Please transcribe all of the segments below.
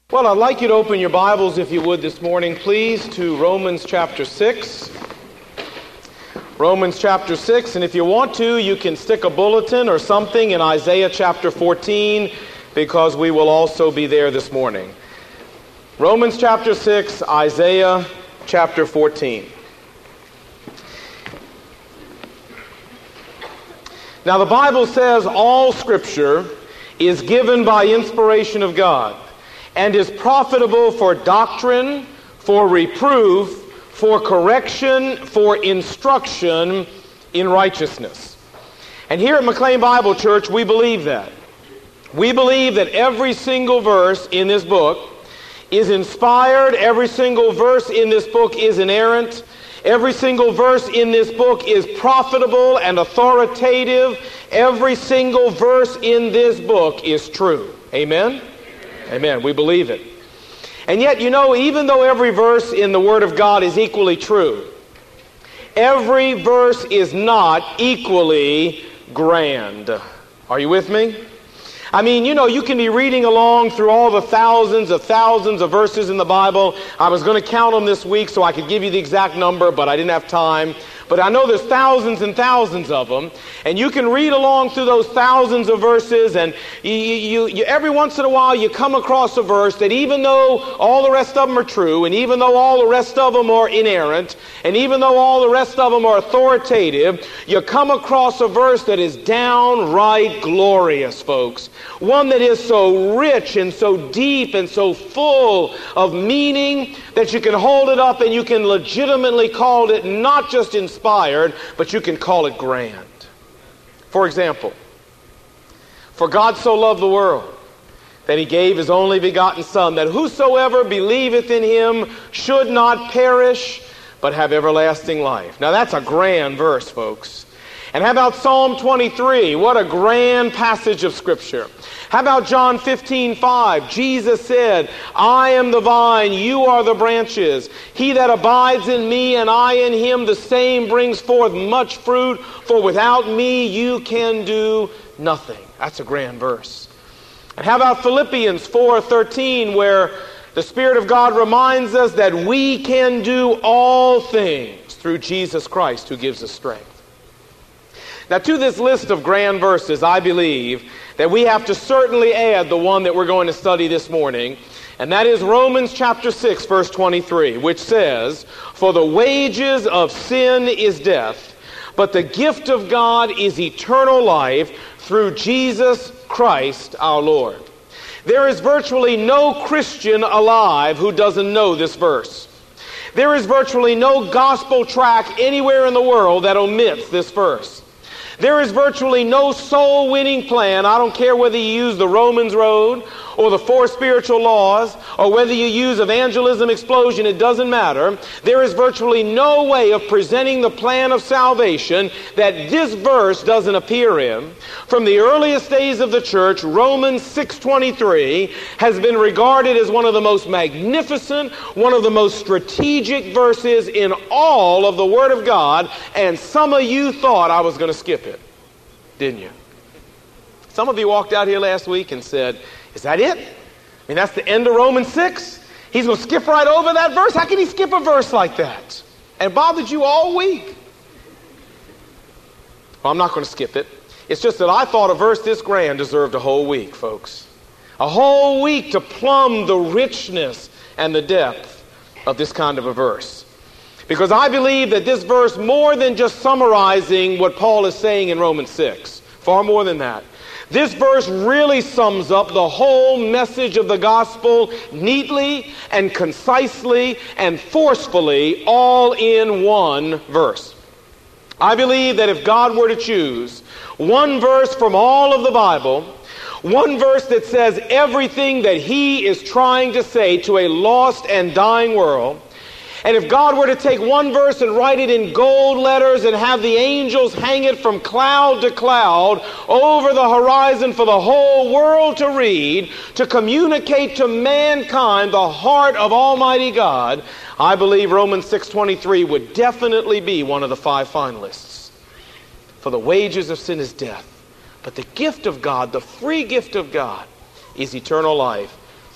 Well, I'd like you to open your Bibles, if you would, this morning, please, to Romans chapter 6. Romans chapter 6, and if you want to, you can stick a bulletin or something in Isaiah chapter 14, because we will also be there this morning. Romans chapter 6, Isaiah chapter 14. Now, the Bible says all Scripture is given by inspiration of God, and is profitable for doctrine, for reproof, for correction, for instruction in righteousness. And here at McLean Bible Church, we believe that. We believe that every single verse in this book is inspired, every single verse in this book is inerrant, every single verse in this book is profitable and authoritative, every single verse in this book is true. Amen? Amen. We believe it. And yet, you know, even though every verse in the Word of God is equally true, every verse is not equally grand. Are you with me? I mean, you know, you can be reading along through all the thousands of verses in the Bible. I was going to count them this week so I could give you the exact number, but I didn't have time. But I know there's thousands and thousands of them. And you can read along through those thousands of verses, and you every once in a while you come across a verse that, even though all the rest of them are true, and even though all the rest of them are inerrant, and even though all the rest of them are authoritative, you come across a verse that is downright glorious, folks. One that is so rich and so deep and so full of meaning that you can hold it up and you can legitimately call it not just inspired, but you can call it grand. For example, for God so loved the world that he gave his only begotten Son, that whosoever believeth in him should not perish, but have everlasting life. Now that's a grand verse, folks. And how about Psalm 23? What a grand passage of Scripture. How about John 15:5? Jesus said, I am the vine, you are the branches. He that abides in me and I in him, the same brings forth much fruit, for without me you can do nothing. That's a grand verse. And how about Philippians 4:13, where the Spirit of God reminds us that we can do all things through Jesus Christ who gives us strength. Now, to this list of grand verses, I believe that we have to certainly add the one that we're going to study this morning, and that is Romans chapter 6, verse 23, which says, For the wages of sin is death, but the gift of God is eternal life through Jesus Christ our Lord. There is virtually no Christian alive who doesn't know this verse. There is virtually no gospel tract anywhere in the world that omits this verse. There is virtually no soul-winning plan. I don't care whether you use the Romans Road or the Four Spiritual Laws or whether you use Evangelism Explosion, it doesn't matter. There is virtually no way of presenting the plan of salvation that this verse doesn't appear in. From the earliest days of the church, Romans 6:23 has been regarded as one of the most magnificent, one of the most strategic verses in all of the Word of God, and some of you thought I was going to skip it, didn't you? Some of you walked out here last week and said, is that it? I mean, that's the end of Romans 6? He's going to skip right over that verse? How can he skip a verse like that? And it bothered you all week. Well, I'm not going to skip it. It's just that I thought a verse this grand deserved a whole week, folks. A whole week to plumb the richness and the depth of this kind of a verse. Because I believe that this verse, more than just summarizing what Paul is saying in Romans 6, far more than that, this verse really sums up the whole message of the gospel neatly and concisely and forcefully, all in one verse. I believe that if God were to choose one verse from all of the Bible, one verse that says everything that he is trying to say to a lost and dying world, and if God were to take one verse and write it in gold letters and have the angels hang it from cloud to cloud over the horizon for the whole world to read, to communicate to mankind the heart of Almighty God, I believe Romans 6:23 would definitely be one of the 5 finalists. For the wages of sin is death, but the gift of God, the free gift of God, is eternal life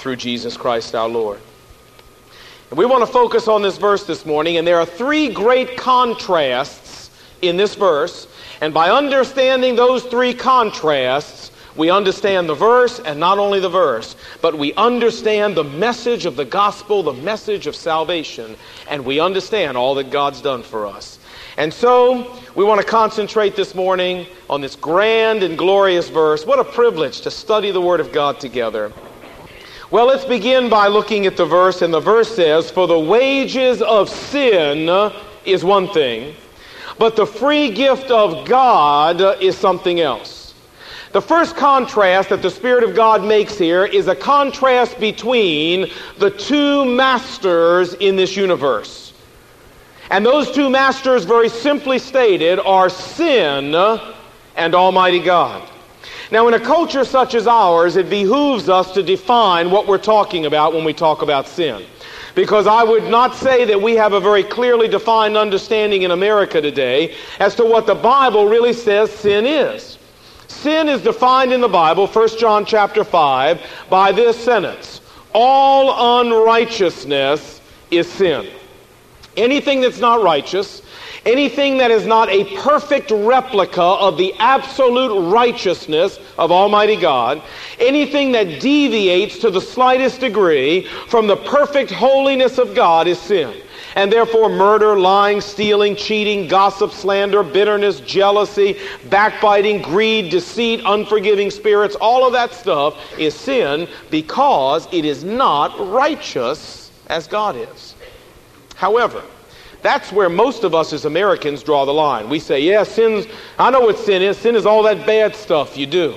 through Jesus Christ our Lord. And we want to focus on this verse this morning, and there are three great contrasts in this verse, and by understanding those three contrasts, we understand the verse, and not only the verse, but we understand the message of the gospel, the message of salvation, and we understand all that God's done for us. And so, we want to concentrate this morning on this grand and glorious verse. What a privilege to study the Word of God together. Well, let's begin by looking at the verse, and the verse says, "For the wages of sin is one thing, but the free gift of God is something else." The first contrast that the Spirit of God makes here is a contrast between the two masters in this universe. And those two masters, very simply stated, are sin and Almighty God. Now, in a culture such as ours, it behooves us to define what we're talking about when we talk about sin. Because I would not say that we have a very clearly defined understanding in America today as to what the Bible really says sin is. Sin is defined in the Bible, 1 John chapter 5, by this sentence: all unrighteousness is sin. Anything that's not righteous, anything that is not a perfect replica of the absolute righteousness of Almighty God, anything that deviates to the slightest degree from the perfect holiness of God is sin. And therefore murder, lying, stealing, cheating, gossip, slander, bitterness, jealousy, backbiting, greed, deceit, unforgiving spirits, all of that stuff is sin because it is not righteous as God is. However, that's where most of us as Americans draw the line. We say, yeah, I know what sin is. Sin is all that bad stuff you do.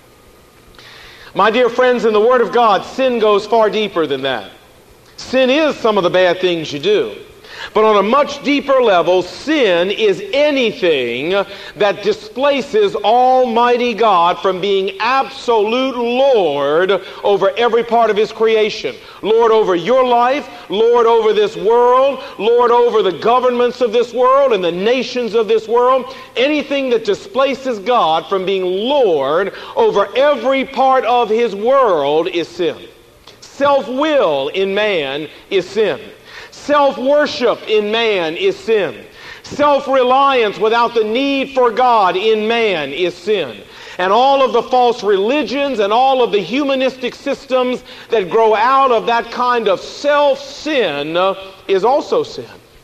My dear friends, in the Word of God, sin goes far deeper than that. Sin is some of the bad things you do. But on a much deeper level, sin is anything that displaces Almighty God from being absolute Lord over every part of His creation. Lord over your life, Lord over this world, Lord over the governments of this world and the nations of this world. Anything that displaces God from being Lord over every part of His world is sin. Self-will in man is sin. Self-worship in man is sin. Self-reliance without the need for God in man is sin. And all of the false religions and all of the humanistic systems that grow out of that kind of self-sin is also sin.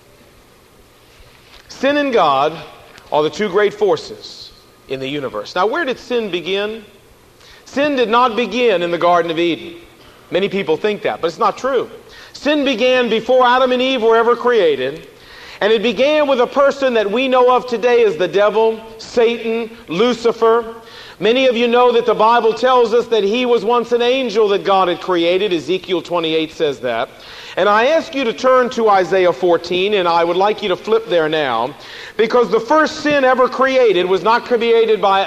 Sin and God are the two great forces in the universe. Now, where did sin begin? Sin did not begin in the Garden of Eden. Many people think that, but it's not true. Sin began before Adam and Eve were ever created, and it began with a person that we know of today as the devil, Satan, Lucifer. Many of you know that the Bible tells us that he was once an angel that God had created. Ezekiel 28 says that. And I ask you to turn to Isaiah 14, and I would like you to flip there now, because the first sin ever created was not committed by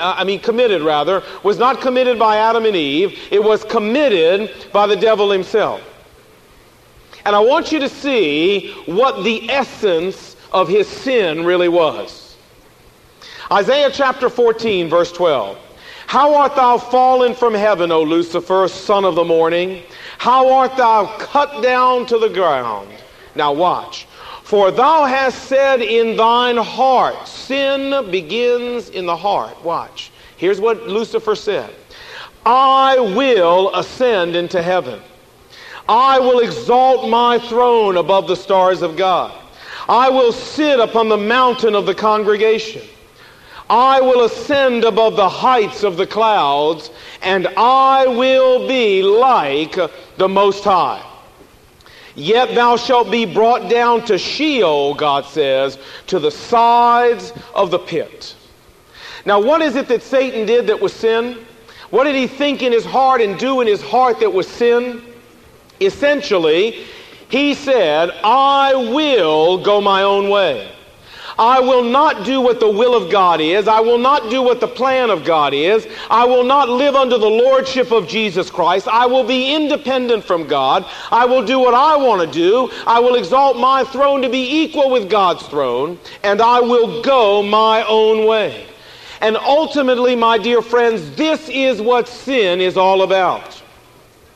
Adam and Eve. It was committed by the devil himself. And I want you to see what the essence of his sin really was. Isaiah chapter 14, verse 12. How art thou fallen from heaven, O Lucifer, son of the morning? How art thou cut down to the ground? Now watch. For thou hast said in thine heart, sin begins in the heart. Watch. Here's what Lucifer said. I will ascend into heaven. I will exalt my throne above the stars of God. I will sit upon the mountain of the congregation. I will ascend above the heights of the clouds, and I will be like the Most High. Yet thou shalt be brought down to Sheol, God says, to the sides of the pit. Now, what is it that Satan did that was sin? What did he think in his heart and do in his heart that was sin? Essentially, he said, I will go my own way. I will not do what the will of God is. I will not do what the plan of God is. I will not live under the lordship of Jesus Christ. I will be independent from God. I will do what I want to do. I will exalt my throne to be equal with God's throne, and I will go my own way. And ultimately, my dear friends, this is what sin is all about.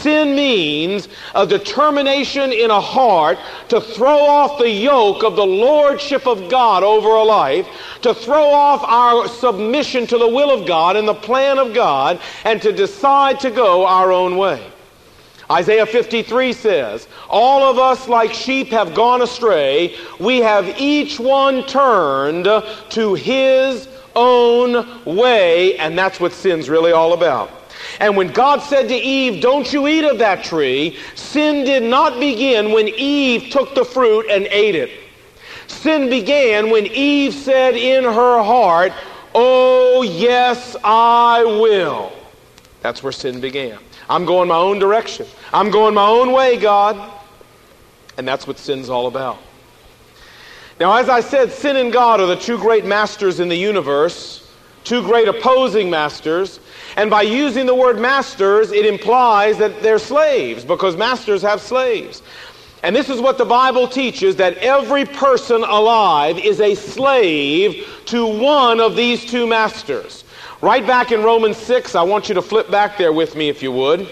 Sin means a determination in a heart to throw off the yoke of the lordship of God over a life, to throw off our submission to the will of God and the plan of God, and to decide to go our own way. Isaiah 53 says, all of us like sheep have gone astray. We have each one turned to his own way, and that's what sin's really all about. And when God said to Eve, don't you eat of that tree, sin did not begin when Eve took the fruit and ate it. Sin began when Eve said in her heart, oh yes, I will. That's where sin began. I'm going my own direction. I'm going my own way, God. And that's what sin's all about. Now, as I said, sin and God are the two great masters in the universe, two great opposing masters. And by using the word masters, it implies that they're slaves, because masters have slaves. And this is what the Bible teaches, that every person alive is a slave to one of these two masters. Right back in Romans 6, I want you to flip back there with me if you would.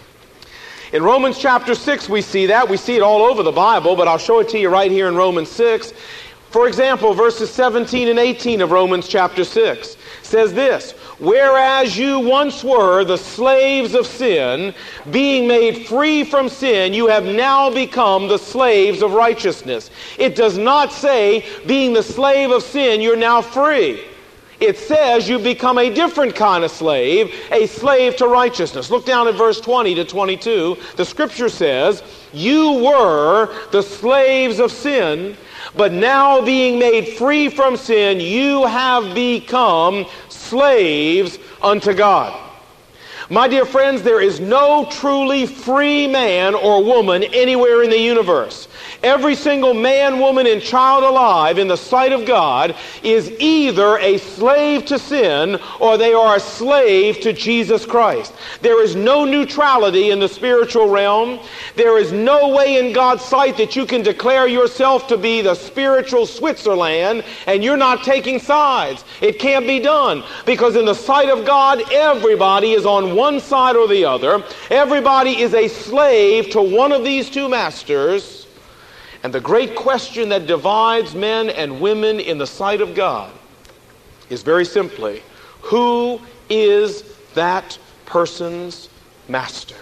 In Romans chapter 6 we see that. We see it all over the Bible, but I'll show it to you right here in Romans 6. For example, verses 17 and 18 of Romans chapter 6 says this, whereas you once were the slaves of sin, being made free from sin, you have now become the slaves of righteousness. It does not say, being the slave of sin, you're now free. It says you become a different kind of slave, a slave to righteousness. Look down at verse 20 to 22. The scripture says, you were the slaves of sin, but now being made free from sin, you have become slaves unto God. My dear friends, there is no truly free man or woman anywhere in the universe. Every single man, woman, and child alive in the sight of God is either a slave to sin or they are a slave to Jesus Christ. There is no neutrality in the spiritual realm. There is no way in God's sight that you can declare yourself to be the spiritual Switzerland and you're not taking sides. It can't be done, because in the sight of God, everybody is on one side or the other. Everybody is a slave to one of these two masters. And the great question that divides men and women in the sight of God is very simply, who is that person's master?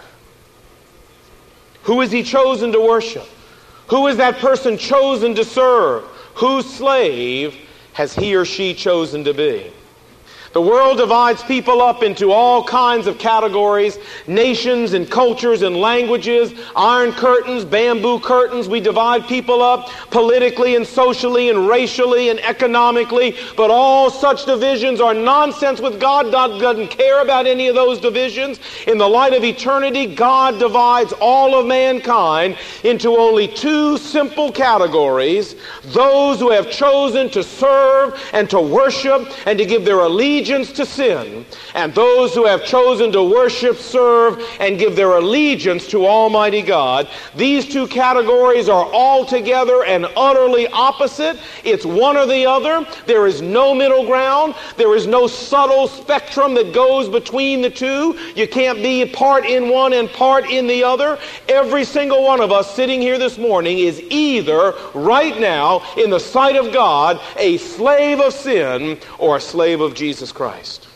Who is he chosen to worship? Who is that person chosen to serve? Whose slave has he or she chosen to be? The world divides people up into all kinds of categories, nations and cultures and languages, iron curtains, bamboo curtains. We divide people up politically and socially and racially and economically, but all such divisions are nonsense with God. God doesn't care about any of those divisions. In the light of eternity, God divides all of mankind into only two simple categories: those who have chosen to serve and to worship and to give their allegiance to sin, and those who have chosen to worship, serve, and give their allegiance to Almighty God. These two categories are altogether and utterly opposite. It's one or the other. There is no middle ground. There is no subtle spectrum that goes between the two. You can't be part in one and part in the other. Every single one of us sitting here this morning is either right now in the sight of God a slave of sin or a slave of Jesus Christ.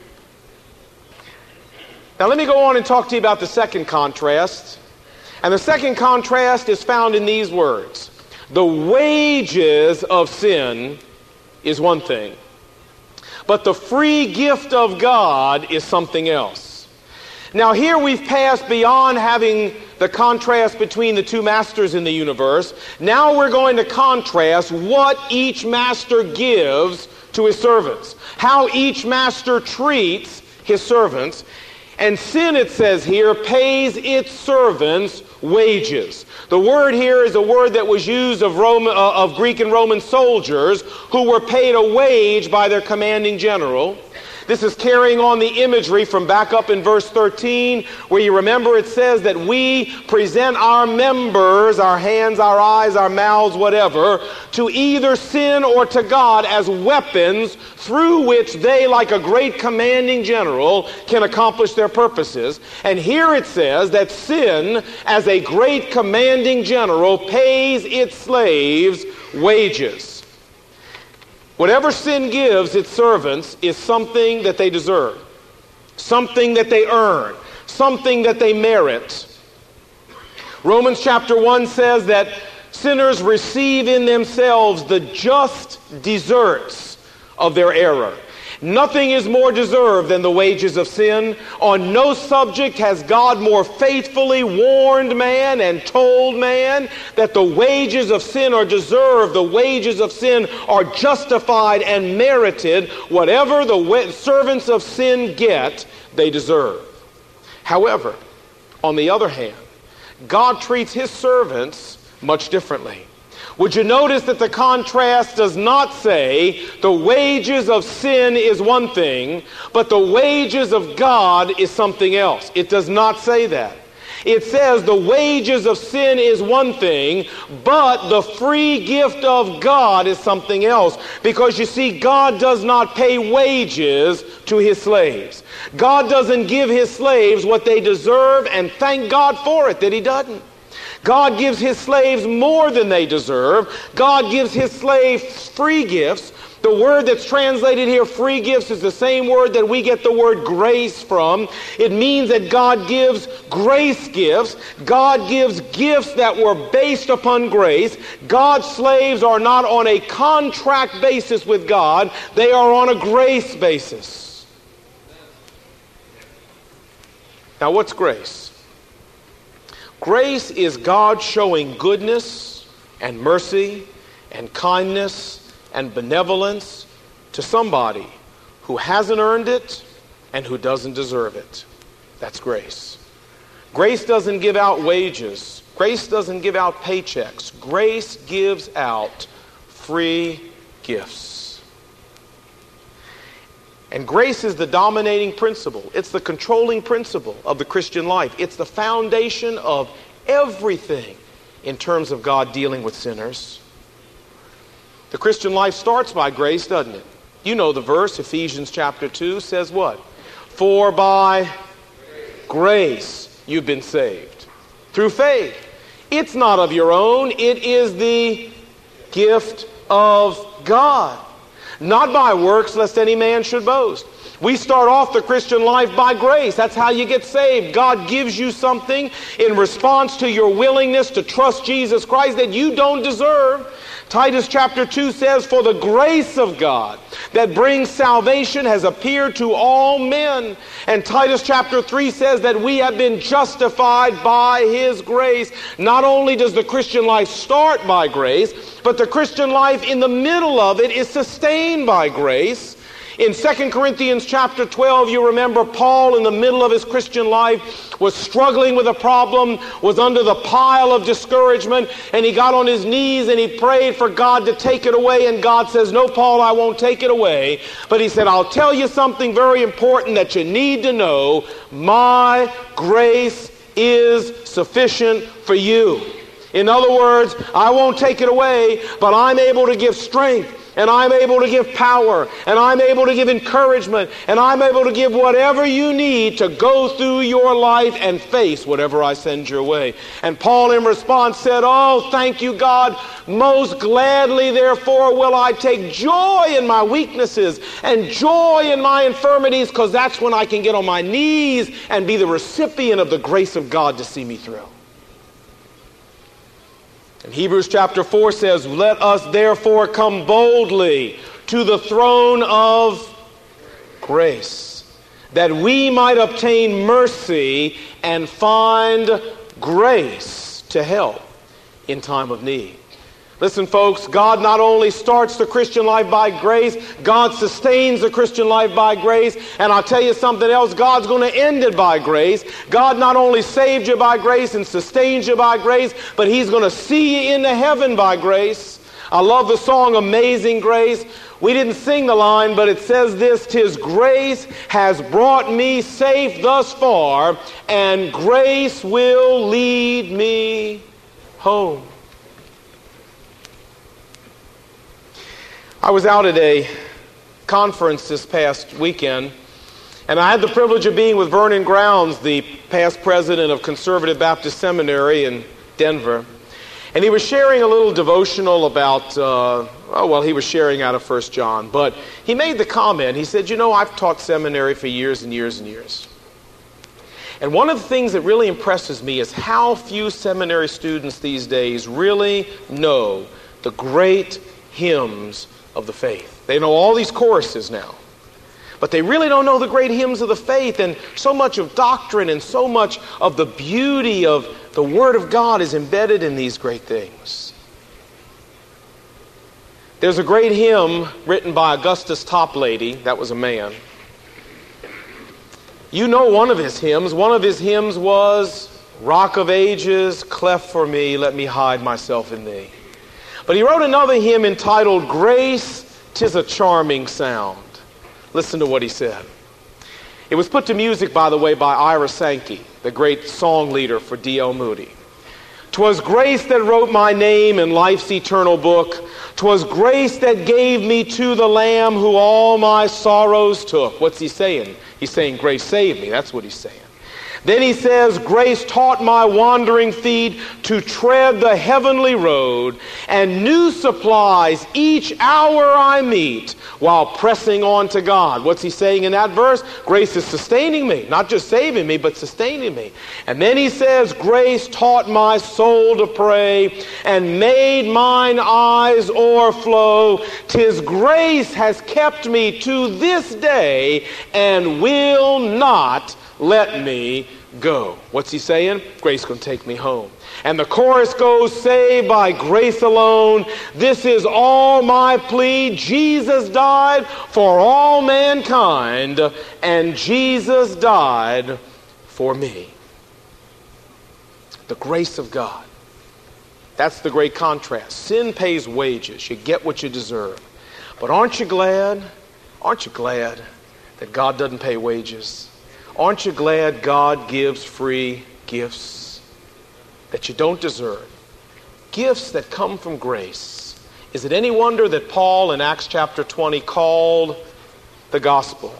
Now let me go on and talk to you about the second contrast. And the second contrast is found in these words. The wages of sin is one thing, but the free gift of God is something else. Now here we've passed beyond having the contrast between the two masters in the universe. Now we're going to contrast what each master gives to his servants, how each master treats his servants. And sin, it says here, pays its servants wages. The word here is a word that was used of Greek and Roman soldiers who were paid a wage by their commanding general. This is carrying on the imagery from back up in verse 13, where you remember it says that we present our members, our hands, our eyes, our mouths, whatever, to either sin or to God as weapons through which they, like a great commanding general, can accomplish their purposes. And here it says that sin, as a great commanding general, pays its slaves wages. Whatever sin gives its servants is something that they deserve, something that they earn, something that they merit. Romans chapter 1 says that sinners receive in themselves the just deserts of their error. Nothing is more deserved than the wages of sin. On no subject has God more faithfully warned man and told man that the wages of sin are deserved. The wages of sin are justified and merited. Whatever the servants of sin get, they deserve. However, on the other hand, God treats his servants much differently. Would you notice that the contrast does not say the wages of sin is one thing, but the wages of God is something else? It does not say that. It says the wages of sin is one thing, but the free gift of God is something else. Because you see, God does not pay wages to his slaves. God doesn't give his slaves what they deserve, and thank God for it that he doesn't. God gives his slaves more than they deserve. God gives his slaves free gifts. The word that's translated here, free gifts, is the same word that we get the word grace from. It means that God gives grace gifts. God gives gifts that were based upon grace. God's slaves are not on a contract basis with God. They are on a grace basis. Now, what's grace? Grace is God showing goodness and mercy and kindness and benevolence to somebody who hasn't earned it and who doesn't deserve it. That's grace. Grace doesn't give out wages. Grace doesn't give out paychecks. Grace gives out free gifts. And grace is the dominating principle. It's the controlling principle of the Christian life. It's the foundation of everything in terms of God dealing with sinners. The Christian life starts by grace, doesn't it? You know the verse, Ephesians chapter 2 says what? For by grace you've been saved. Through faith. It's not of your own. It is the gift of God. Not by works, lest any man should boast. We start off the Christian life by grace. That's how you get saved. God gives you something in response to your willingness to trust Jesus Christ that you don't deserve. Titus chapter 2 says, for the grace of God that brings salvation has appeared to all men. And Titus chapter 3 says that we have been justified by his grace. Not only does the Christian life start by grace, but the Christian life in the middle of it is sustained by grace. In 2 Corinthians chapter 12, you remember Paul in the middle of his Christian life was struggling with a problem, was under the pile of discouragement, and he got on his knees and he prayed for God to take it away, and God says, no, Paul, I won't take it away. But he said, I'll tell you something very important that you need to know. My grace is sufficient for you. In other words, I won't take it away, but I'm able to give strength. And I'm able to give power, and I'm able to give encouragement, and I'm able to give whatever you need to go through your life and face whatever I send your way. And Paul in response said, oh, thank you, God. Most gladly, therefore, will I take joy in my weaknesses and joy in my infirmities, because that's when I can get on my knees and be the recipient of the grace of God to see me through. And Hebrews chapter 4 says, let us therefore come boldly to the throne of grace, that we might obtain mercy and find grace to help in time of need. Listen, folks, God not only starts the Christian life by grace, God sustains the Christian life by grace. And I'll tell you something else, God's going to end it by grace. God not only saved you by grace and sustains you by grace, but he's going to see you into heaven by grace. I love the song Amazing Grace. We didn't sing the line, but it says this: "'Tis grace has brought me safe thus far, and grace will lead me home." I was out at a conference this past weekend, and I had the privilege of being with Vernon Grounds, the past president of Conservative Baptist Seminary in Denver. And he was sharing a little devotional about, he was sharing out of 1 John. But he made the comment, he said, I've taught seminary for years and years and years. And one of the things that really impresses me is how few seminary students these days really know the great hymns of the faith. They know all these choruses now, but they really don't know the great hymns of the faith. And so much of doctrine and so much of the beauty of the Word of God is embedded in these great things. There's a great hymn written by Augustus Toplady. That was a man. You know one of his hymns. One of his hymns was, "Rock of ages, cleft for me, let me hide myself in thee." But he wrote another hymn entitled, "Grace, 'tis a charming sound." Listen to what he said. It was put to music, by the way, by Ira Sankey, the great song leader for D.L. Moody. "'Twas grace that wrote my name in life's eternal book. 'Twas grace that gave me to the Lamb who all my sorrows took." What's he saying? He's saying, grace saved me. That's what he's saying. Then he says, "Grace taught my wandering feet to tread the heavenly road, and new supplies each hour I meet while pressing on to God." What's he saying in that verse? Grace is sustaining me, not just saving me, but sustaining me. And then he says, "Grace taught my soul to pray, and made mine eyes o'erflow. 'Tis grace has kept me to this day, and will not let me go." What's he saying? Grace going to take me home. And the chorus goes, "Saved by grace alone, this is all my plea. Jesus died for all mankind, and Jesus died for me." The grace of God. That's the great contrast. Sin pays wages. You get what you deserve. But aren't you glad that God doesn't pay wages? Aren't you glad God gives free gifts that you don't deserve? Gifts that come from grace. Is it any wonder that Paul in Acts chapter 20 called the gospel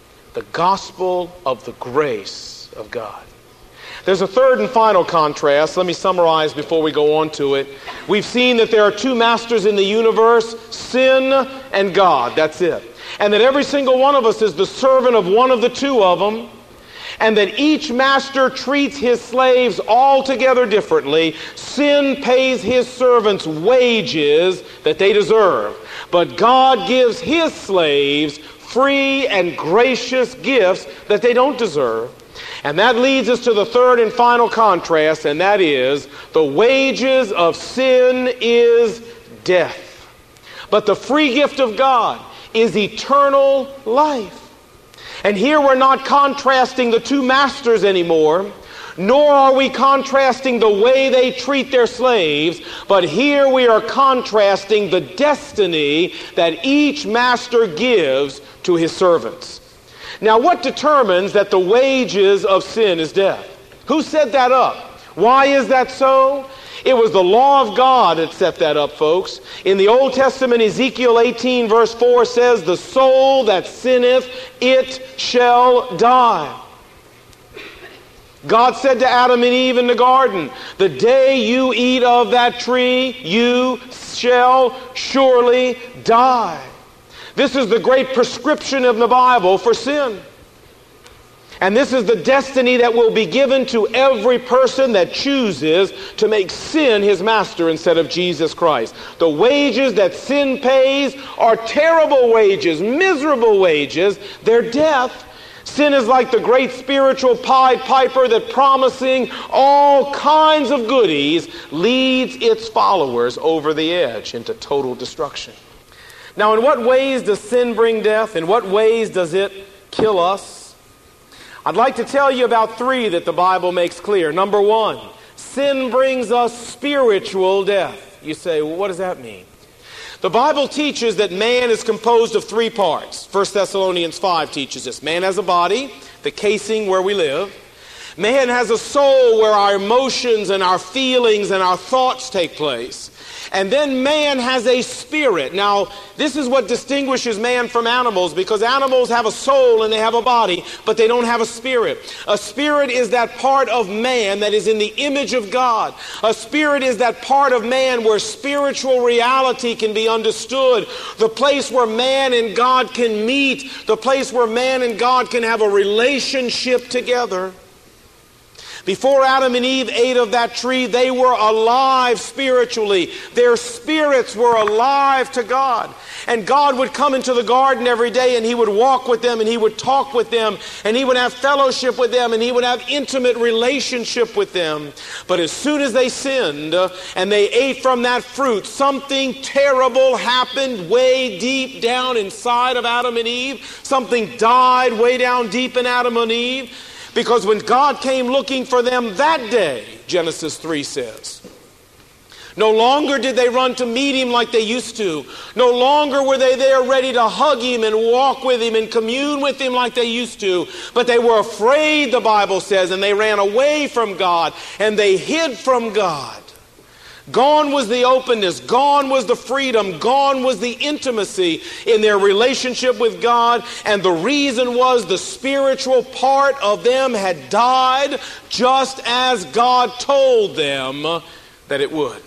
of the grace of God? There's a third and final contrast. Let me summarize before we go on to it. We've seen that there are two masters in the universe, sin and God. That's it. And that every single one of us is the servant of one of the two of them. And that each master treats his slaves altogether differently. Sin pays his servants wages that they deserve. But God gives his slaves free and gracious gifts that they don't deserve. And that leads us to the third and final contrast, and that is, the wages of sin is death. But the free gift of God is eternal life. And here we're not contrasting the two masters anymore, nor are we contrasting the way they treat their slaves, but here we are contrasting the destiny that each master gives to his servants. Now, what determines that the wages of sin is death? Who set that up? Why is that so? It was the law of God that set that up, folks. In the Old Testament, Ezekiel 18 verse 4 says, "The soul that sinneth, it shall die." God said to Adam and Eve in the garden, "The day you eat of that tree, you shall surely die." This is the great prescription of the Bible for sin. And this is the destiny that will be given to every person that chooses to make sin his master instead of Jesus Christ. The wages that sin pays are terrible wages, miserable wages. They're death. Sin is like the great spiritual Pied Piper that, promising all kinds of goodies, leads its followers over the edge into total destruction. Now, in what ways does sin bring death? In what ways does it kill us? I'd like to tell you about three that the Bible makes clear. Number one, sin brings us spiritual death. You say, well, what does that mean? The Bible teaches that man is composed of three parts. 1 Thessalonians 5 teaches this. Man has a body, the casing where we live. Man has a soul where our emotions and our feelings and our thoughts take place. And then man has a spirit. Now, this is what distinguishes man from animals, because animals have a soul and they have a body, but they don't have a spirit. A spirit is that part of man that is in the image of God. A spirit is that part of man where spiritual reality can be understood. The place where man and God can meet. The place where man and God can have a relationship together. Before Adam and Eve ate of that tree, they were alive spiritually. Their spirits were alive to God. And God would come into the garden every day and He would walk with them and He would talk with them and He would have fellowship with them and He would have intimate relationship with them. But as soon as they sinned and they ate from that fruit, something terrible happened way deep down inside of Adam and Eve. Something died way down deep in Adam and Eve. Because when God came looking for them that day, Genesis 3 says, no longer did they run to meet Him like they used to. No longer were they there ready to hug Him and walk with Him and commune with Him like they used to. But they were afraid, the Bible says, and they ran away from God and they hid from God. Gone was the openness, gone was the freedom, gone was the intimacy in their relationship with God, and the reason was the spiritual part of them had died just as God told them that it would.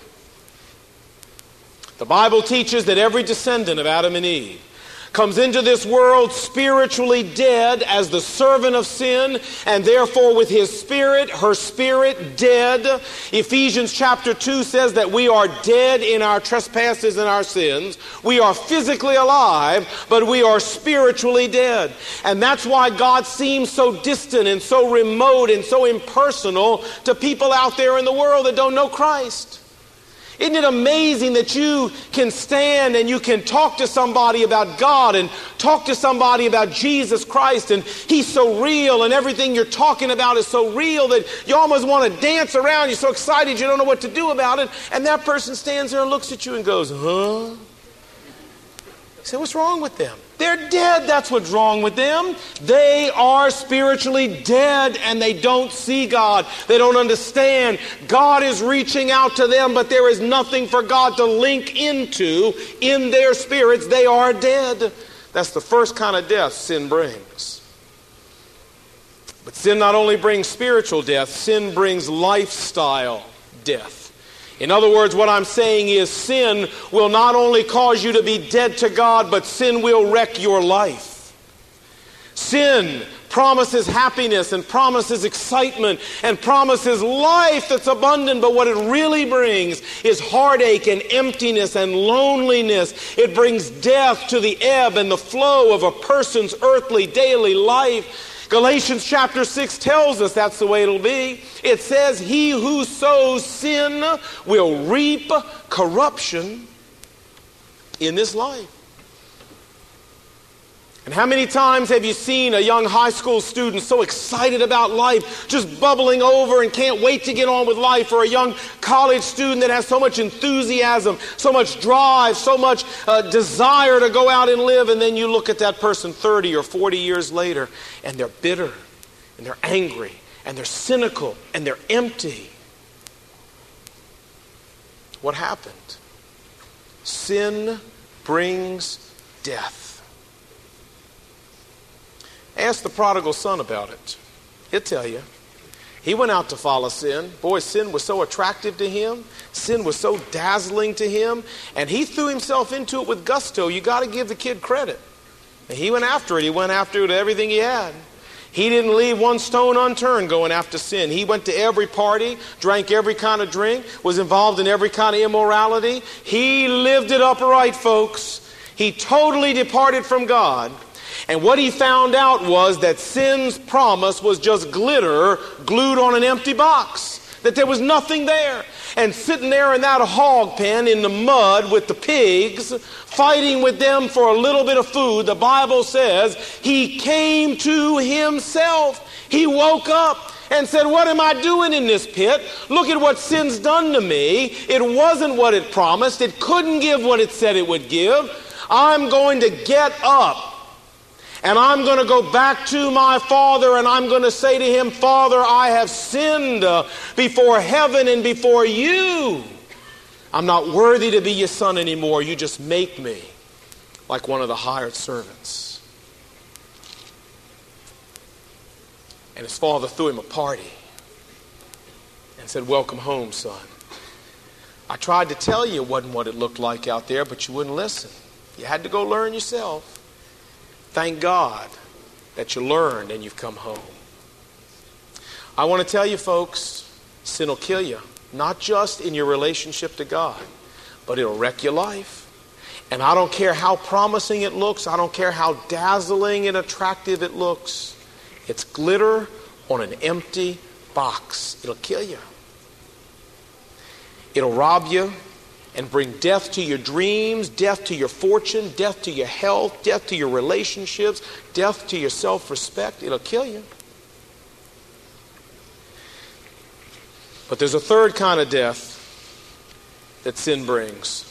The Bible teaches that every descendant of Adam and Eve comes into this world spiritually dead as the servant of sin, and therefore with his spirit, her spirit, dead. Ephesians chapter 2 says that we are dead in our trespasses and our sins. We are physically alive, but we are spiritually dead. And that's why God seems so distant and so remote and so impersonal to people out there in the world that don't know Christ. Isn't it amazing that you can stand and you can talk to somebody about God and talk to somebody about Jesus Christ, and He's so real and everything you're talking about is so real that you almost want to dance around. You're so excited you don't know what to do about it. And that person stands there and looks at you and goes, huh? You say, what's wrong with them? They're dead. That's what's wrong with them. They are spiritually dead and they don't see God. They don't understand. God is reaching out to them, but there is nothing for God to link into in their spirits. They are dead. That's the first kind of death sin brings. But sin not only brings spiritual death, sin brings lifestyle death. In other words, what I'm saying is sin will not only cause you to be dead to God, but sin will wreck your life. Sin promises happiness and promises excitement and promises life that's abundant, but what it really brings is heartache and emptiness and loneliness. It brings death to the ebb and the flow of a person's earthly daily life. Galatians chapter 6 tells us that's the way it'll be. It says, he who sows sin will reap corruption in this life. And how many times have you seen a young high school student so excited about life, just bubbling over and can't wait to get on with life, or a young college student that has so much enthusiasm, so much drive, so much desire to go out and live, and then you look at that person 30 or 40 years later and they're bitter and they're angry and they're cynical and they're empty. What happened? Sin brings death. Ask the prodigal son about it. He'll tell you. He went out to follow sin. Boy, sin was so attractive to him. Sin was so dazzling to him. And he threw himself into it with gusto. You got to give the kid credit. And he went after it. He went after it with everything he had. He didn't leave one stone unturned going after sin. He went to every party, drank every kind of drink, was involved in every kind of immorality. He lived it upright, folks. He totally departed from God. And what he found out was that sin's promise was just glitter glued on an empty box. That there was nothing there. And sitting there in that hog pen in the mud with the pigs, fighting with them for a little bit of food, the Bible says he came to himself. He woke up and said, what am I doing in this pit? Look at what sin's done to me. It wasn't what it promised. It couldn't give what it said it would give. I'm going to get up. And I'm going to go back to my Father, and I'm going to say to him, Father, I have sinned before heaven and before you. I'm not worthy to be your son anymore. You just make me like one of the hired servants. And his father threw him a party and said, welcome home, son. I tried to tell you it wasn't what it looked like out there, but you wouldn't listen. You had to go learn yourself. Thank God that you learned and you've come home. I want to tell you, folks, sin will kill you. Not just in your relationship to God, but it'll wreck your life. And I don't care how promising it looks. I don't care how dazzling and attractive it looks. It's glitter on an empty box. It'll kill you. It'll rob you and bring death to your dreams, death to your fortune, death to your health, death to your relationships, death to your self-respect. It'll kill you. But there's a third kind of death that sin brings.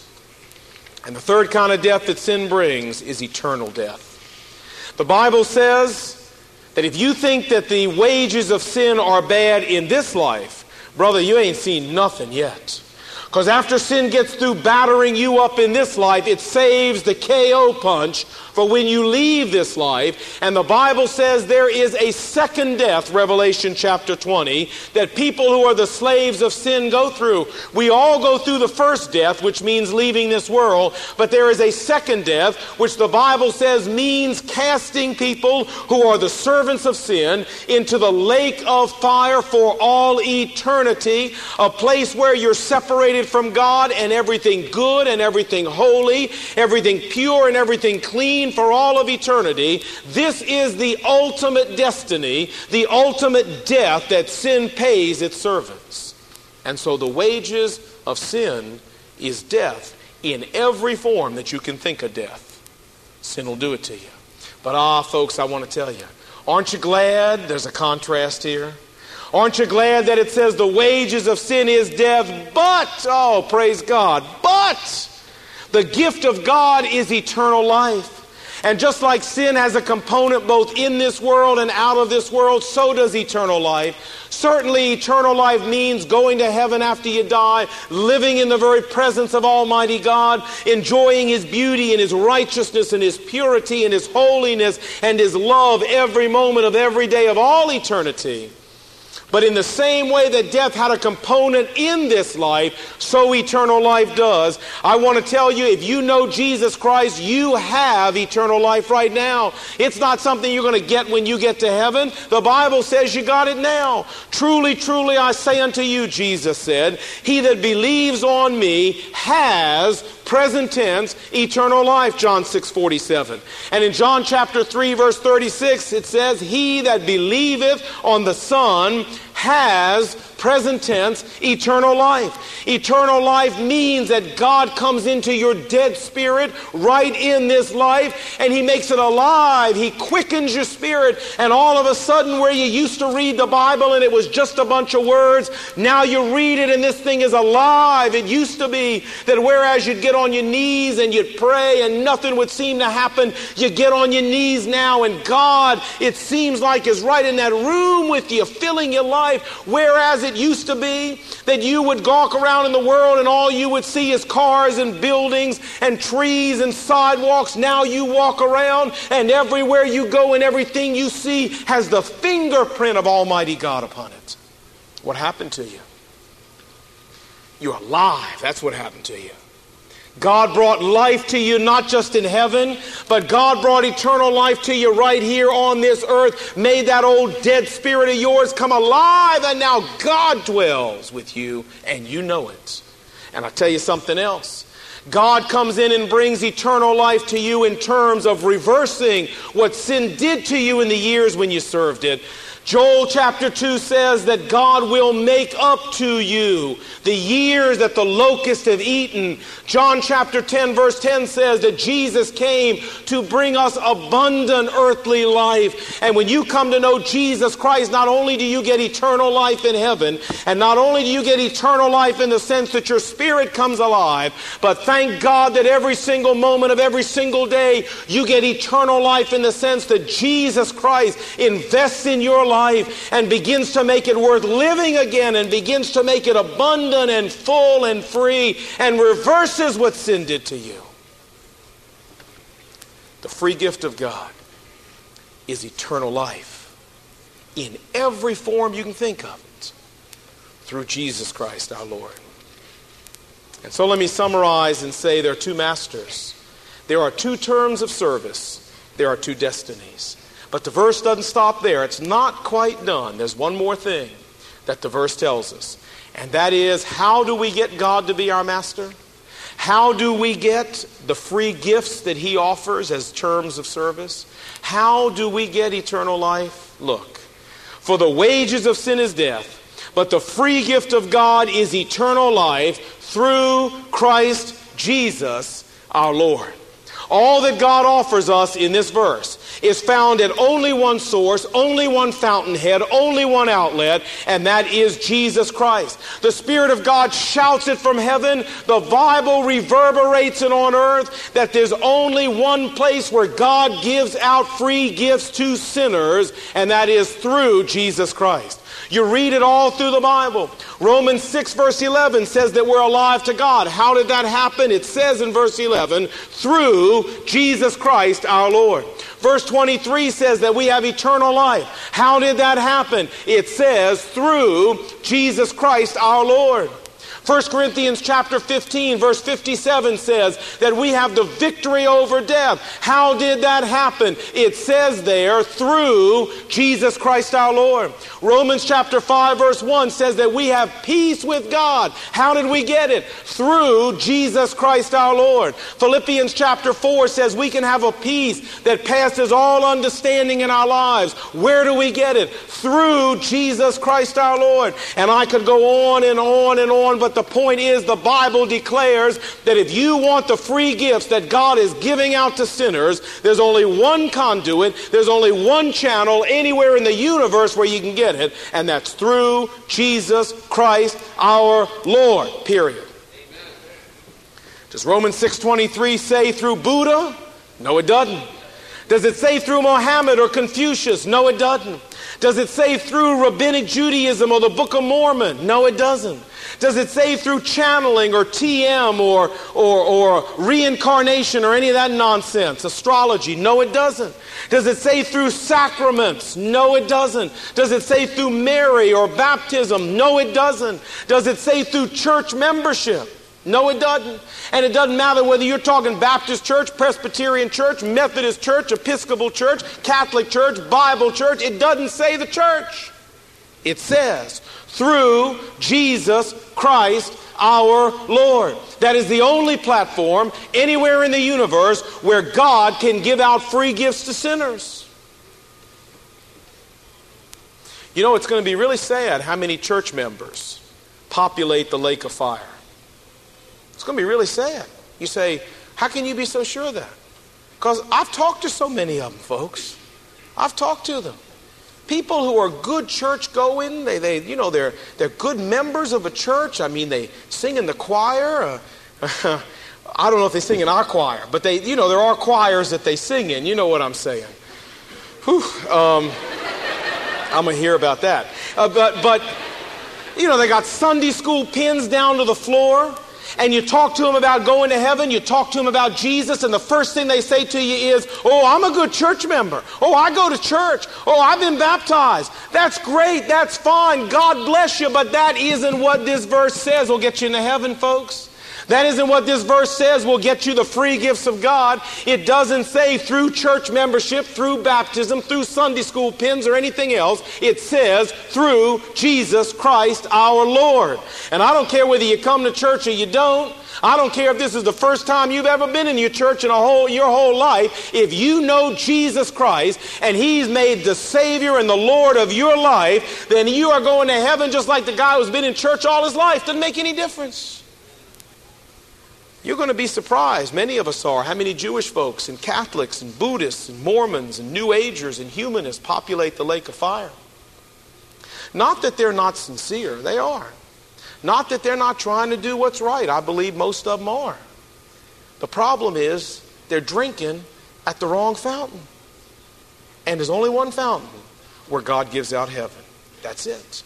And the third kind of death that sin brings is eternal death. The Bible says that if you think that the wages of sin are bad in this life, brother, you ain't seen nothing yet. Because after sin gets through battering you up in this life, it saves the KO punch for when you leave this life. And the Bible says there is a second death, Revelation chapter 20, that people who are the slaves of sin go through. We all go through the first death, which means leaving this world, but there is a second death, which the Bible says means casting people who are the servants of sin into the lake of fire for all eternity, a place where you're separated from God and everything good and everything holy, everything pure and everything clean for all of eternity. This is the ultimate destiny, the ultimate death that sin pays its servants. And so the wages of sin is death in every form that you can think of death. Sin will do it to you. But folks, I want to tell you, aren't you glad there's a contrast here? Aren't you glad that it says the wages of sin is death, but, oh, praise God, but the gift of God is eternal life. And just like sin has a component both in this world and out of this world, so does eternal life. Certainly eternal life means going to heaven after you die, living in the very presence of Almighty God, enjoying His beauty and His righteousness and His purity and His holiness and His love every moment of every day of all eternity. But in the same way that death had a component in this life, so eternal life does. I want to tell you, if you know Jesus Christ, you have eternal life right now. It's not something you're going to get when you get to heaven. The Bible says you got it now. Truly, truly, I say unto you, Jesus said, he that believes on me has, present tense, eternal life, John 6:47. And in John chapter 3, verse 36, it says, he that believeth on the Son has, present tense, eternal life. Eternal life means that God comes into your dead spirit right in this life and He makes it alive. He quickens your spirit, and all of a sudden where you used to read the Bible and it was just a bunch of words, now you read it and this thing is alive. It used to be that whereas you'd get on your knees and you'd pray and nothing would seem to happen, you get on your knees now and God, it seems like, is right in that room with you, filling your life. Whereas it used to be that you would walk around in the world and all you would see is cars and buildings and trees and sidewalks. Now you walk around and everywhere you go and everything you see has the fingerprint of Almighty God upon it. What happened to you? You're alive. That's what happened to you. God brought life to you not just in heaven, but God brought eternal life to you right here on this earth. Made that old dead spirit of yours come alive, and now God dwells with you, and you know it. And I'll tell you something else. God comes in and brings eternal life to you in terms of reversing what sin did to you in the years when you served it. Joel chapter 2 says that God will make up to you the years that the locusts have eaten. John chapter 10 verse 10 says that Jesus came to bring us abundant earthly life. And when you come to know Jesus Christ, not only do you get eternal life in heaven, and not only do you get eternal life in the sense that your spirit comes alive, but thank God that every single moment of every single day you get eternal life in the sense that Jesus Christ invests in your life and begins to make it worth living again, and begins to make it abundant and full and free, and reverses what sin did to you. The free gift of God is eternal life in every form you can think of it through Jesus Christ our Lord. And so let me summarize and say there are two masters. There are two terms of service. There are two destinies. But the verse doesn't stop there. It's not quite done. There's one more thing that the verse tells us. And that is, how do we get God to be our master? How do we get the free gifts that he offers as terms of service? How do we get eternal life? Look, for the wages of sin is death, but the free gift of God is eternal life through Christ Jesus our Lord. All that God offers us in this verse is found at only one source, only one fountainhead, only one outlet, and that is Jesus Christ. The Spirit of God shouts it from heaven. The Bible reverberates it on earth that there's only one place where God gives out free gifts to sinners, and that is through Jesus Christ. You read it all through the Bible. Romans 6 verse 11 says that we're alive to God. How did that happen? It says in verse 11, through Jesus Christ our Lord. Verse 23 says that we have eternal life. How did that happen? It says through Jesus Christ our Lord. 1 Corinthians chapter 15 verse 57 says that we have the victory over death. How did that happen? It says there, through Jesus Christ our Lord. Romans chapter 5 verse 1 says that we have peace with God. How did we get it? Through Jesus Christ our Lord. Philippians chapter 4 says we can have a peace that passes all understanding in our lives. Where do we get it? Through Jesus Christ our Lord. And I could go on and on and on, but the point is, the Bible declares that if you want the free gifts that God is giving out to sinners, there's only one conduit, there's only one channel anywhere in the universe where you can get it, and that's through Jesus Christ our Lord, period. Amen. Does Romans 6:23 say through Buddha? No, it doesn't. Does it say through Mohammed or Confucius? No, it doesn't. Does it say through Rabbinic Judaism or the Book of Mormon? No, it doesn't. Does it say through channeling or TM or reincarnation or any of that nonsense? Astrology? No, it doesn't. Does it say through sacraments? No, it doesn't. Does it say through Mary or baptism? No, it doesn't. Does it say through church membership? No, it doesn't. And it doesn't matter whether you're talking Baptist church, Presbyterian church, Methodist church, Episcopal church, Catholic church, Bible church. It doesn't say the church. It says through Jesus Christ our Lord. That is the only platform anywhere in the universe where God can give out free gifts to sinners. You know, it's going to be really sad how many church members populate the lake of fire. It's going to be really sad. You say, how can you be so sure of that? Because I've talked to so many of them, folks. I've talked to them. People who are good church going, they're good members of a church. I mean, they sing in the choir. I don't know if they sing in our choir, but there are choirs that they sing in. You know what I'm saying? Whew, I'm gonna hear about that. But they got Sunday school pins down to the floor. And you talk to them about going to heaven, you talk to them about Jesus, and the first thing they say to you is, oh, I'm a good church member. Oh, I go to church. Oh, I've been baptized. That's great. That's fine. God bless you. But that isn't what this verse says will get you into heaven, folks. That isn't what this verse says will get you the free gifts of God. It doesn't say through church membership, through baptism, through Sunday school pins or anything else. It says through Jesus Christ our Lord. And I don't care whether you come to church or you don't. I don't care if this is the first time you've ever been in your church in your whole life. If you know Jesus Christ and He's made the Savior and the Lord of your life, then you are going to heaven just like the guy who's been in church all his life. Doesn't make any difference. You're going to be surprised, many of us are, how many Jewish folks and Catholics and Buddhists and Mormons and New Agers and humanists populate the lake of fire. Not that they're not sincere, they are. Not that they're not trying to do what's right. I believe most of them are. The problem is they're drinking at the wrong fountain. And there's only one fountain where God gives out heaven. That's it.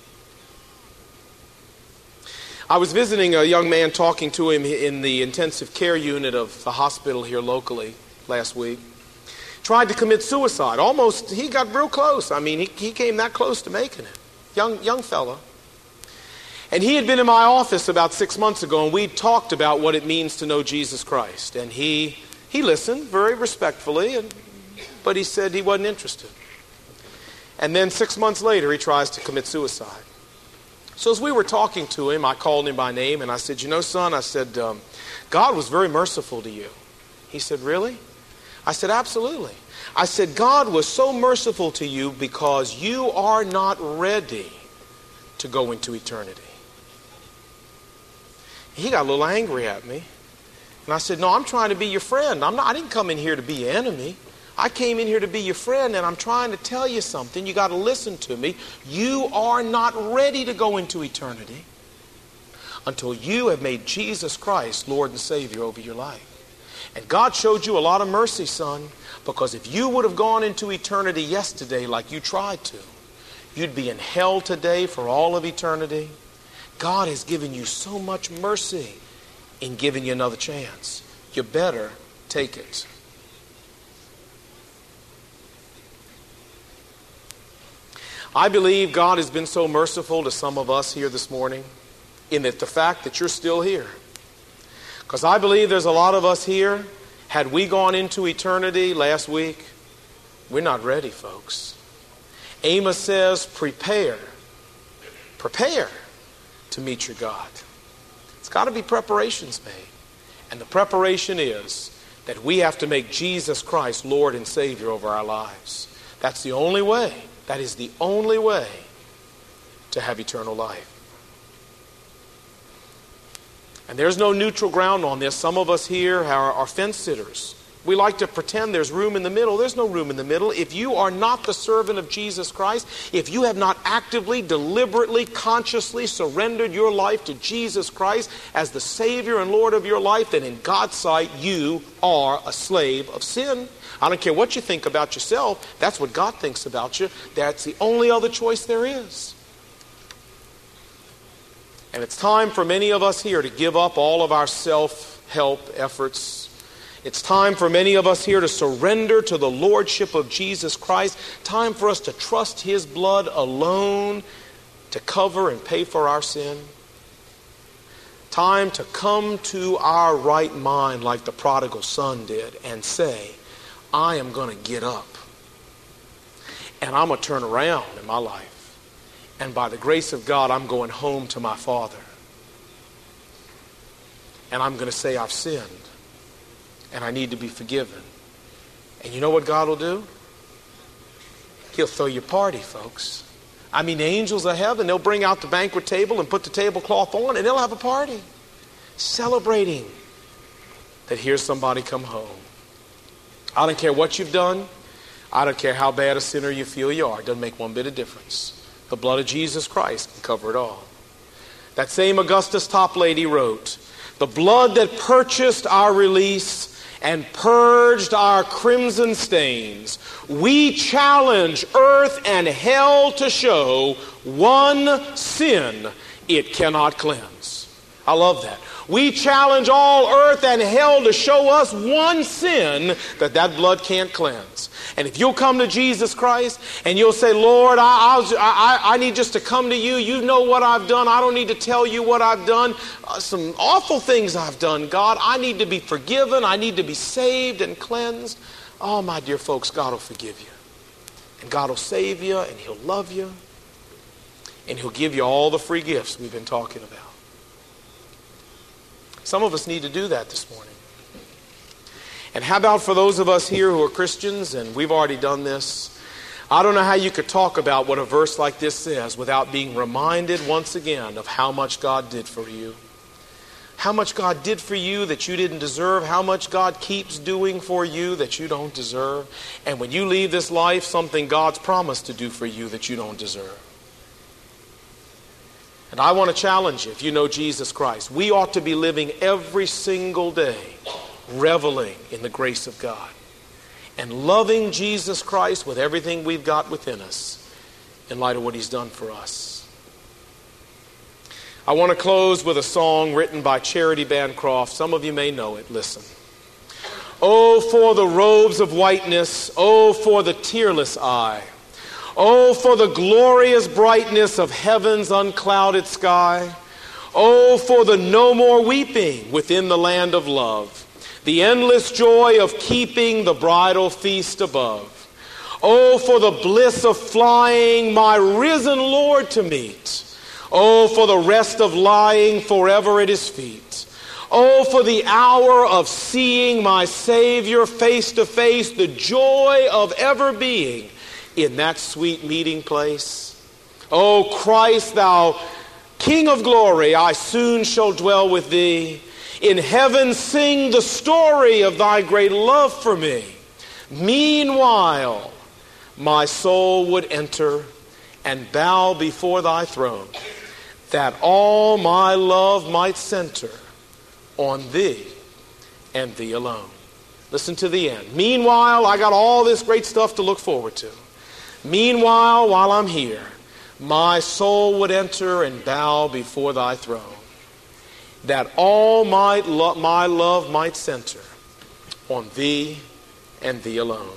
I was visiting a young man, talking to him in the intensive care unit of the hospital here locally last week. Tried to commit suicide. Almost, he got real close. I mean, he came that close to making it. Young fella. And he had been in my office about 6 months ago, and we talked about what it means to know Jesus Christ. And he listened very respectfully, but he said he wasn't interested. And then 6 months later, he tries to commit suicide. So as we were talking to him, I called him by name and I said, you know, son, I said, God was very merciful to you. He said, really? I said, absolutely. I said, God was so merciful to you because you are not ready to go into eternity. He got a little angry at me. And I said, no, I'm trying to be your friend. I didn't come in here to be your enemy. I came in here to be your friend, and I'm trying to tell you something. You got to listen to me. You are not ready to go into eternity until you have made Jesus Christ Lord and Savior over your life. And God showed you a lot of mercy, son, because if you would have gone into eternity yesterday like you tried to, you'd be in hell today for all of eternity. God has given you so much mercy in giving you another chance. You better take it. I believe God has been so merciful to some of us here this morning in that the fact that you're still here. Because I believe there's a lot of us here, had we gone into eternity last week, we're not ready, folks. Amos says, prepare to meet your God. It's got to be preparations made. And the preparation is that we have to make Jesus Christ Lord and Savior over our lives. That's the only way. That is the only way to have eternal life. And there's no neutral ground on this. Some of us here are fence sitters. We like to pretend there's room in the middle. There's no room in the middle. If you are not the servant of Jesus Christ, if you have not actively, deliberately, consciously surrendered your life to Jesus Christ as the Savior and Lord of your life, then in God's sight, you are a slave of sin. I don't care what you think about yourself. That's what God thinks about you. That's the only other choice there is. And it's time for many of us here to give up all of our self-help efforts. It's time for many of us here to surrender to the Lordship of Jesus Christ. Time for us to trust His blood alone to cover and pay for our sin. Time to come to our right mind like the prodigal son did and say, I am going to get up and I'm going to turn around in my life. And by the grace of God, I'm going home to my Father. And I'm going to say I've sinned. And I need to be forgiven. And you know what God will do? He'll throw you a party, folks. I mean, the angels of heaven, they'll bring out the banquet table and put the tablecloth on, and they'll have a party. Celebrating that here's somebody come home. I don't care what you've done. I don't care how bad a sinner you feel you are. It doesn't make one bit of difference. The blood of Jesus Christ can cover it all. That same Augustus Toplady wrote, the blood that purchased our release and purged our crimson stains, we challenge earth and hell to show one sin it cannot cleanse. I love that. We challenge all earth and hell to show us one sin that blood can't cleanse. And if you'll come to Jesus Christ and you'll say, Lord, I need just to come to you. You know what I've done. I don't need to tell you what I've done. Some awful things I've done, God. I need to be forgiven. I need to be saved and cleansed. Oh, my dear folks, God will forgive you. And God will save you, and He'll love you. And He'll give you all the free gifts we've been talking about. Some of us need to do that this morning. And how about for those of us here who are Christians, and we've already done this? I don't know how you could talk about what a verse like this says without being reminded once again of how much God did for you. How much God did for you that you didn't deserve. How much God keeps doing for you that you don't deserve. And when you leave this life, something God's promised to do for you that you don't deserve. And I want to challenge you, if you know Jesus Christ, we ought to be living every single day reveling in the grace of God and loving Jesus Christ with everything we've got within us in light of what He's done for us. I want to close with a song written by Charity Bancroft. Some of you may know it. Listen. Oh, for the robes of whiteness. Oh, for the tearless eye. Oh, for the glorious brightness of heaven's unclouded sky. Oh, for the no more weeping within the land of love. The endless joy of keeping the bridal feast above. Oh, for the bliss of flying my risen Lord to meet. Oh, for the rest of lying forever at His feet. Oh, for the hour of seeing my Savior face to face, the joy of ever being in that sweet meeting place. Oh, Christ, thou King of glory, I soon shall dwell with thee. In heaven sing the story of thy great love for me. Meanwhile, my soul would enter and bow before thy throne, that all my love might center on thee and thee alone. Listen to the end. Meanwhile, I got all this great stuff to look forward to. Meanwhile, while I'm here, my soul would enter and bow before thy throne, that all my love might center on thee and thee alone.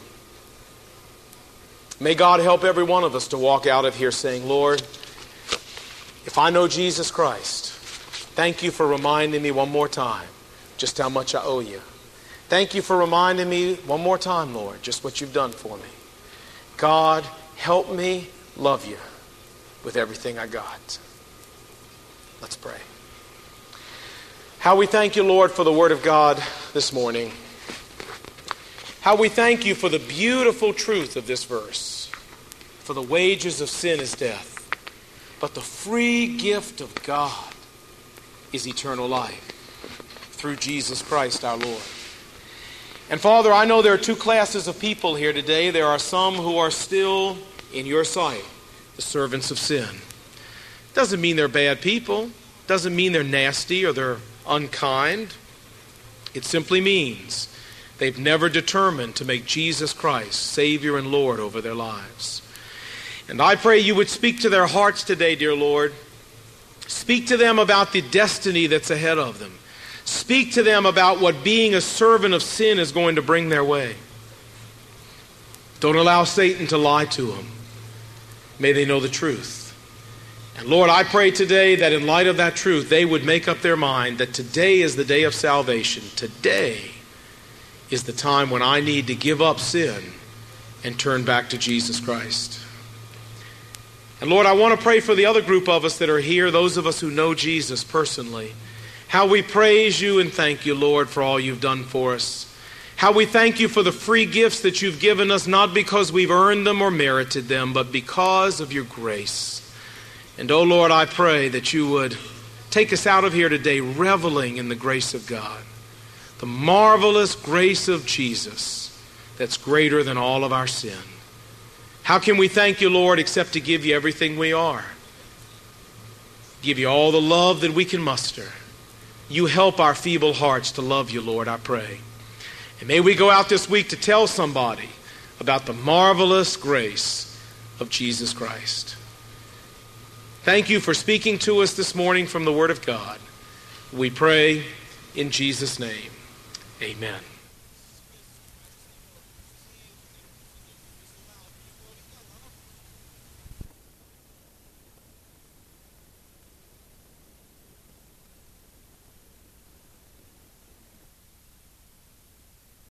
May God help every one of us to walk out of here saying, Lord, if I know Jesus Christ, thank you for reminding me one more time just how much I owe you. Thank you for reminding me one more time, Lord, just what you've done for me. God, help me love you with everything I got. Let's pray. How we thank you, Lord, for the Word of God this morning. How we thank you for the beautiful truth of this verse. For the wages of sin is death, but the free gift of God is eternal life through Jesus Christ our Lord. And Father, I know there are two classes of people here today. There are some who are still, in your sight, the servants of sin. Doesn't mean they're bad people. Doesn't mean they're nasty or they're unkind. It simply means they've never determined to make Jesus Christ Savior and Lord over their lives. And I pray you would speak to their hearts today, dear Lord. Speak to them about the destiny that's ahead of them. Speak to them about what being a servant of sin is going to bring their way. Don't allow Satan to lie to them. May they know the truth. And Lord, I pray today that in light of that truth, they would make up their mind that today is the day of salvation. Today is the time when I need to give up sin and turn back to Jesus Christ. And Lord, I want to pray for the other group of us that are here, those of us who know Jesus personally. How we praise you and thank you, Lord, for all you've done for us. How we thank you for the free gifts that you've given us, not because we've earned them or merited them, but because of your grace. And oh Lord, I pray that you would take us out of here today reveling in the grace of God. The marvelous grace of Jesus that's greater than all of our sin. How can we thank you, Lord, except to give you everything we are? Give you all the love that we can muster. You help our feeble hearts to love you, Lord, I pray. And may we go out this week to tell somebody about the marvelous grace of Jesus Christ. Thank you for speaking to us this morning from the Word of God. We pray in Jesus' name. Amen.